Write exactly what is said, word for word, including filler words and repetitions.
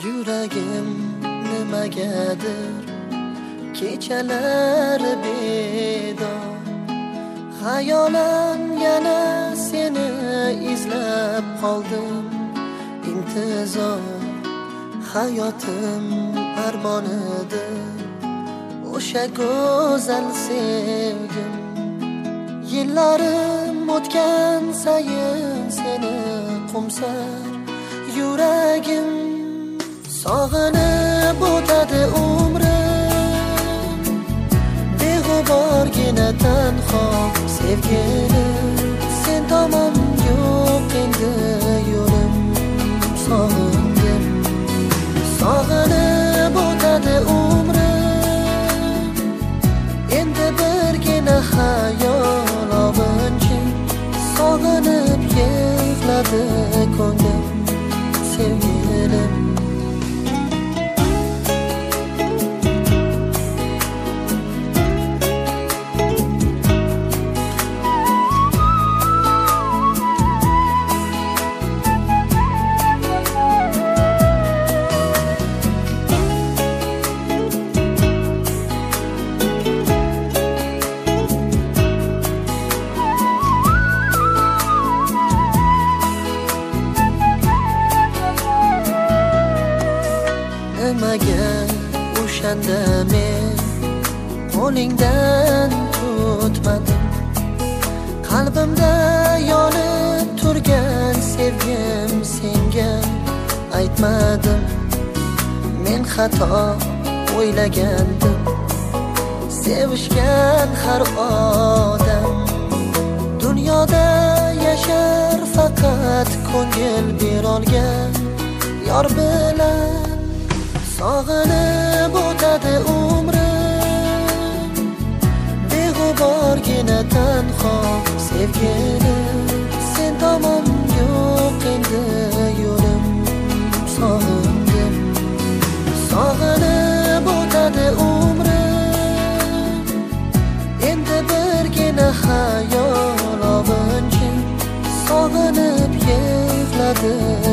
Yuragim nimagadir kechalar bedor, xayolan yana seni izlab qoldim. İntizor hayotim armonidir, o'sha go'zal sevgim. Yillarim o'tgan sayin seni qo'msar yuragim, sog'inib o'tadi umrim. Beg'uborgina tanho sevgilim, sen tomon yo'q endi yo'lim. Sog'indim, sog'inib o'tadi umrim. Endi birgina xayol ovinchim, sog'inib yig'ladi ko'nglim sevgilim. Nimaga o'shanda men qo'lingdan tutmadim? Qalbimda yonib turgan sevgim senga aytmadim. Men xato o'ylagandim, sevishgan har odam dunyoda yashar faqat ko'ngil berolgan yor bilan. Sog'inib o'tadi umrim, beg'uborgina tanho sevgilim, sen tomon yo'q endi yo'lim. Sog'indim, sog'inib o'tadi umrim. Endi birgina xayol ovinchim, sog'inib yig'ladi